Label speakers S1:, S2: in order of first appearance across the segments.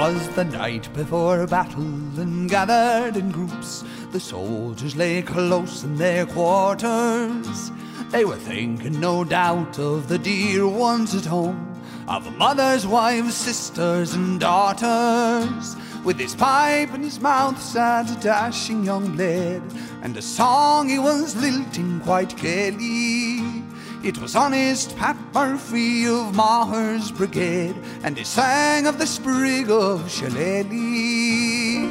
S1: 'Twas the night before battle, and gathered in groups, the soldiers lay close in their quarters. They were thinking, no doubt, of the dear ones at home, of mothers, wives, sisters, and daughters. With his pipe in his mouth sat a dashing young blade, and a song he was lilting quite gaily. It was honest Pat Murphy of Maher's brigade, and he sang of the sprig of Shillelagh.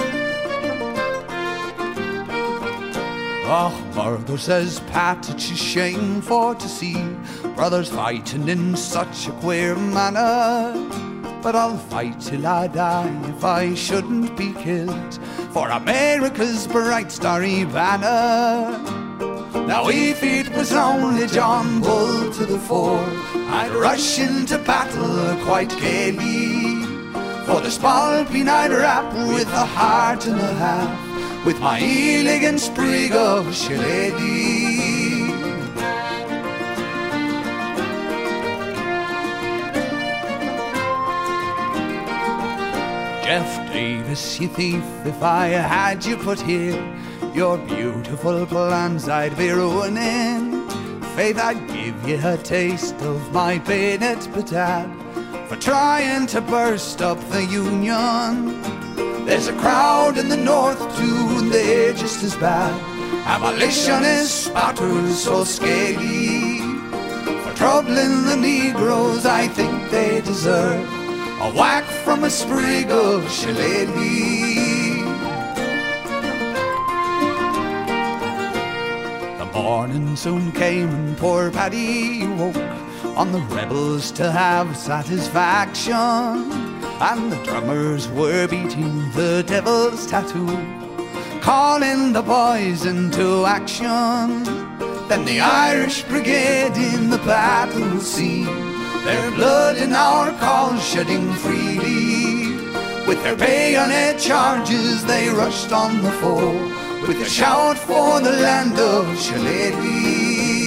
S1: "Och, murder," says Pat, "it's a shame for to see brothers fighting in such a queer manner. But I'll fight till I die if I shouldn't be killed for America's bright starry banner." Now if it was only John Bull to the fore, I'd rush into battle quite gaily. For the Spalpeen I'd rap with a heart and a half, with my elegant sprig of Shillelagh. Jeff Davis, you thief, if I had you put here, your beautiful plans I'd be ruining. Faith, I'd give you a taste of my bayonet batat for trying to burst up the Union. There's a crowd in the north too, and they're just as bad. Abolitionists, spotters so scaly. For troubling the Negroes, I think they deserve a whack from a sprig of Shillelagh. The morning soon came and poor Paddy woke on the rebels to have satisfaction, and the drummers were beating the devil's tattoo, calling the boys into action. Then the Irish brigade in the battle scene, their blood in our cause shedding freely. With their bayonet charges they rushed on the foe, with a shout for the land of Shillelagh.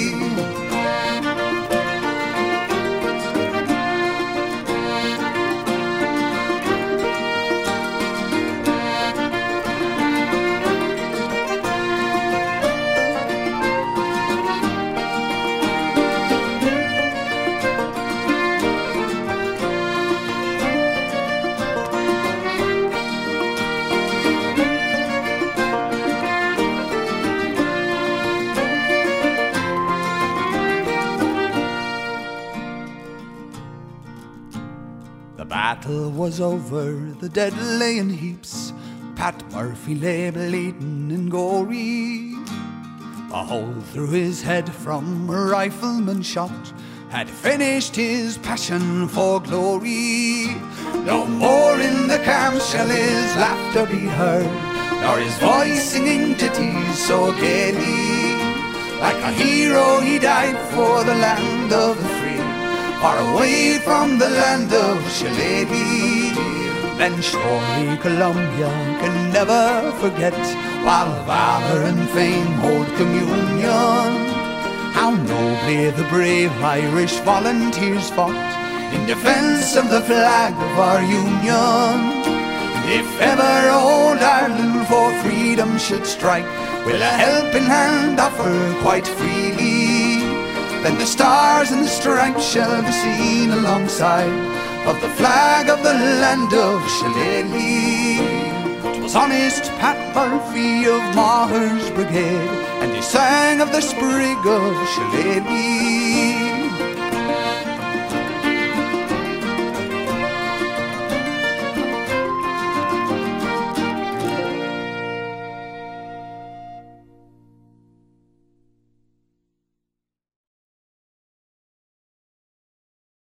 S1: The battle was over, the dead lay in heaps. Pat Murphy lay bleeding and gory. A hole through his head from a rifleman shot had finished his passion for glory. No more in the camp shall his laughter be heard, nor his voice singing ditties so gaily. Like a hero he died for the land of the free, far away from the land of Shillelagh. Then surely Columbia can never forget, while valor and fame hold communion, how nobly the brave Irish volunteers fought in defence of the flag of our Union. If ever old Ireland for freedom should strike, we'll a helping hand offer quite freely. Then the stars and the stripes shall be seen alongside of the flag of the land of Shillelagh. 'Twas honest Pat Murphy of Maher's brigade, and he sang of the sprig of Shillelagh.